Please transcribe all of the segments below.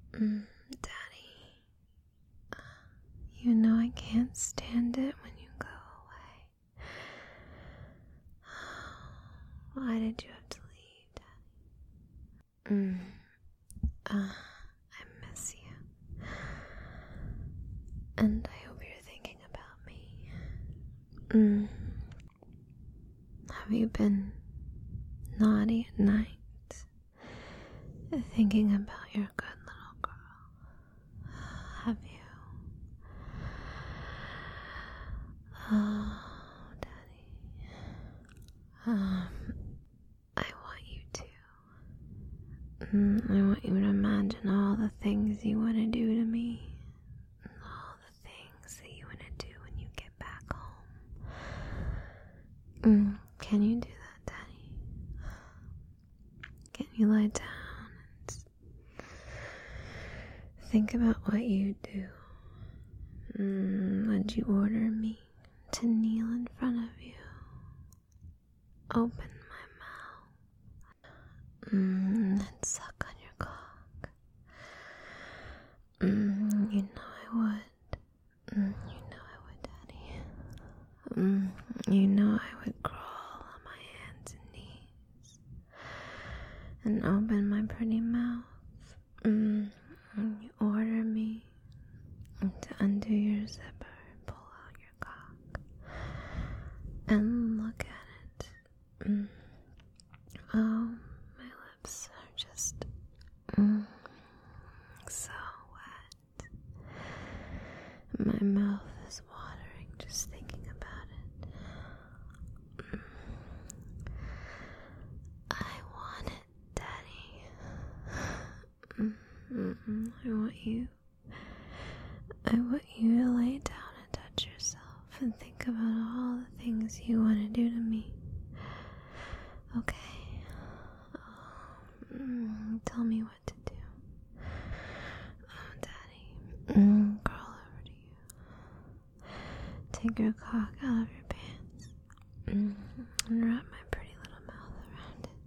Daddy, you know I can't stand it when you go away. Why did you have to leave, Daddy? I miss you. And I hope you're thinking about me. Have you been naughty at night? Thinking about your good little girl? Have you? Oh, Daddy. I want you to. I want you to imagine all the things you want to do to me. All the things that you want to do when you get back home. Can you do that, Daddy? Can you lie down and think about what you do? Would you order me to kneel in front of you? Open my mouth. And suck on your cock. You know I would. You know I would, Daddy. You know I would crawl on my hands and knees and open my pretty mouth. You order me to undo your zipper and pull out your cock and look at it. Oh, my lips are just so wet. My mouth is watering just thinking about it. I want it, Daddy. I want you to lay down and touch yourself and think about all the things you want to do to me. Okay. Tell me what to do. Oh, Daddy. Crawl over to you. Take your cock out of your pants. And wrap my pretty little mouth around it.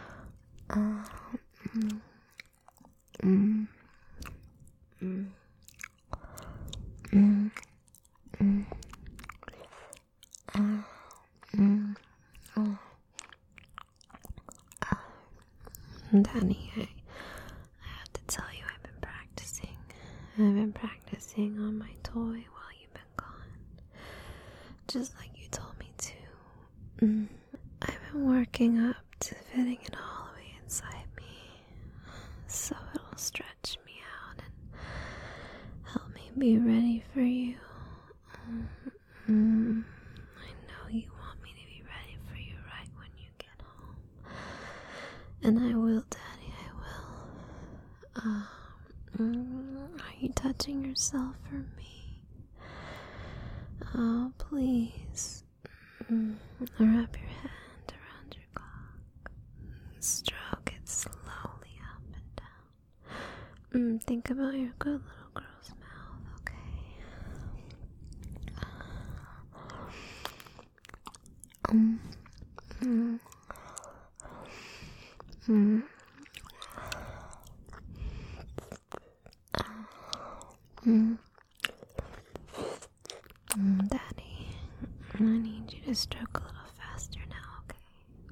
Daddy, I have to tell you I've been practicing. I've been practicing on my toy while you've been gone. Just like you told me to. I've been working up to fitting it all the way inside me. So it'll stretch me out and help me be ready for you. I know you want me to be ready for you right when you get home. And I will, Daddy, I will. Are you touching yourself for me? Oh, please. Wrap your hand around your cock. Stroke it slowly up and down. Think about your good little girl's mouth, okay? Daddy, I need you to stroke a little faster now, okay?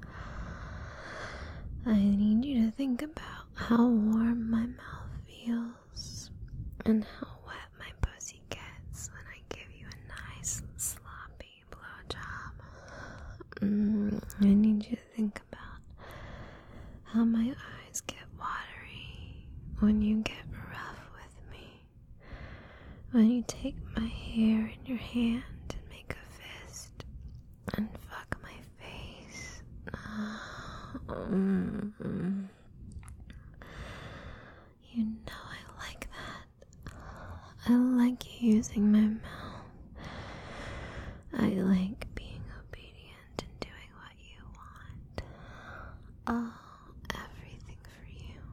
I need you to think about how warm my mouth feels and how wet my pussy gets when I give you a nice sloppy blowjob. I need you to think about how my eyes get watery when you get rough with me. When you take my hair in your hand and make a fist and fuck my face. You know I like that. I like you using my mouth. I like being obedient and doing what you want. Oh, everything for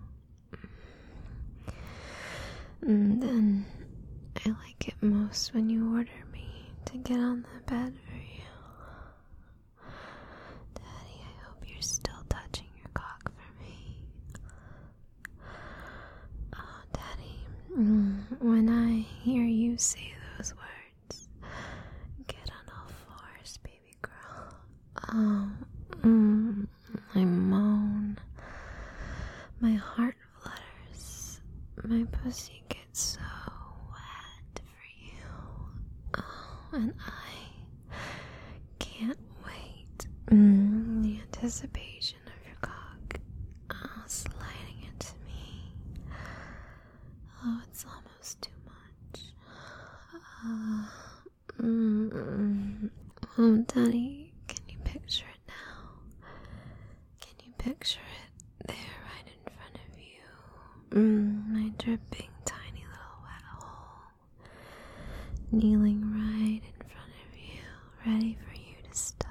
you. And then I like it most when you order me to get on the bed for you. Daddy, I hope you're still touching your cock for me. Oh, Daddy, when I hear you say those words, get on all fours, baby girl. I moan. My heart flutters. My pussy gets so wet for you. And I can't wait. The anticipation of your cock sliding into me. Oh, it's almost too much. Oh, Daddy, can you picture it now? Can you picture it there right in front of you? My dripping tiny little wet hole. Kneeling right in front of you, ready for you to stuff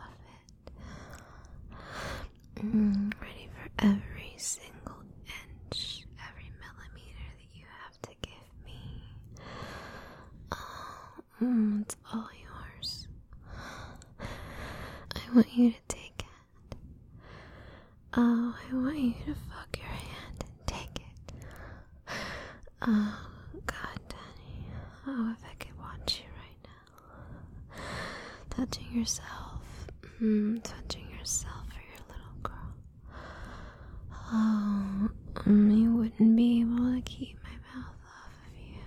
it. Ready for every single inch, every millimeter that you have to give me. It's all yours. I want you to take it. Oh, I want you to fuck your hand and take it. Oh, God, Daddy. Oh, if I could watch you right now. Touching yourself. Touching yourself for your little girl. Oh, you wouldn't be able to keep my mouth off of you.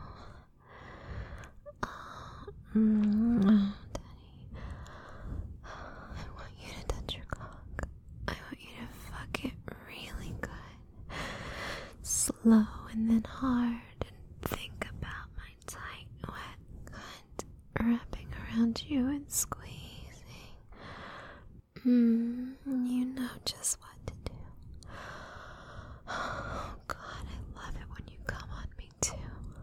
Oh, Daddy. I want you to touch your cock. I want you to fuck it really good. Slow and then hard. And think about my tight, wet cunt wrapping around you and squeezing. You know just what to do. Oh, God, I love it when you come on me, too.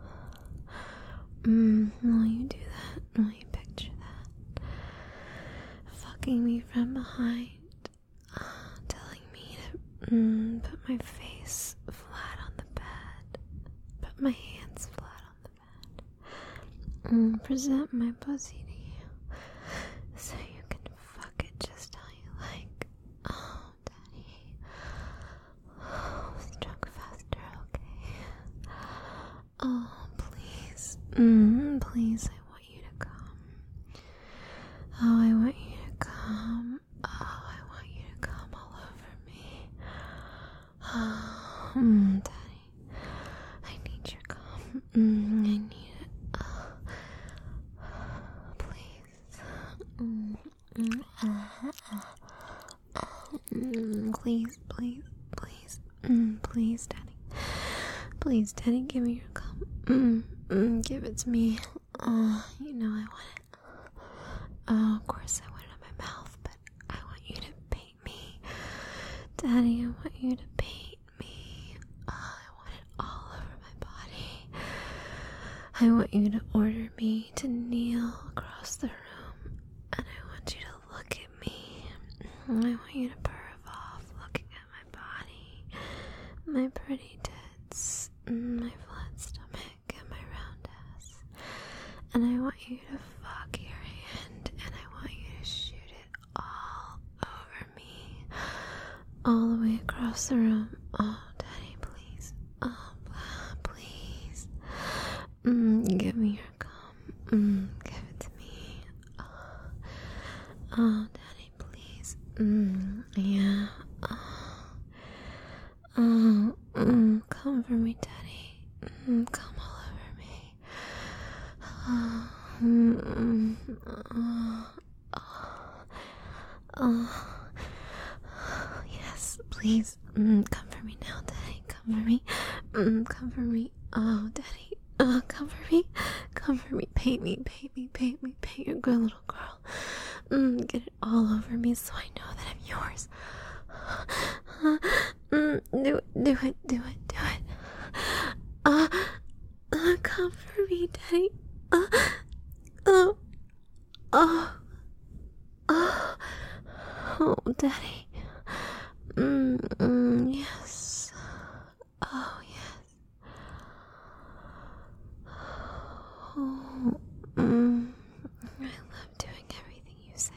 Will you do that? Will you picture that? Fucking me from behind. Telling me to put my face flat on the bed. Put my hands flat on the bed. Present my pussy to you. So you can fuck it just how you like. Oh, Daddy. Oh, stroke faster, okay? Oh, please. Please, I want you to come. Oh, I want you to come. Oh, I want you to come all over me. Oh, Daddy. I need your cum. I need it. Please. Please, please, please. Please, Daddy. Please, Daddy, give me your cum. Give it to me. You know I want it. Oh, of course I want it in my mouth, but I want you to paint me. Daddy, I want you to paint me. I want it all over my body. I want you to order me to kneel across the room, and I want you to look at me. I want you to perv off looking at my body, my pretty tits, my flat stomach, and my round ass. And I want you to fuck your hand, and I want you to shoot it all over me, all the way across the room. Oh, Daddy, please. Oh, please. Give me your cum. Give it to me. Oh, Daddy, please. Yeah. Come for me, Daddy. Come all over me. Yes, please. Come for me now, Daddy. Come for me. Come for me. Oh, Daddy. Come for me. Come for me. Paint me. Paint me. Paint me. Paint your good little girl. Get it all over me so I know that I'm yours. Do it. Do it. Do it. Do it. Come for me, Daddy. Oh, Daddy. Yes. Oh, yes. Oh, I love doing everything you say.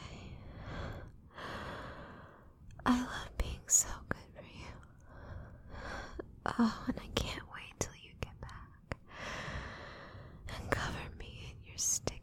I love being so good for you. Oh, and I can't wait till you get back. understand.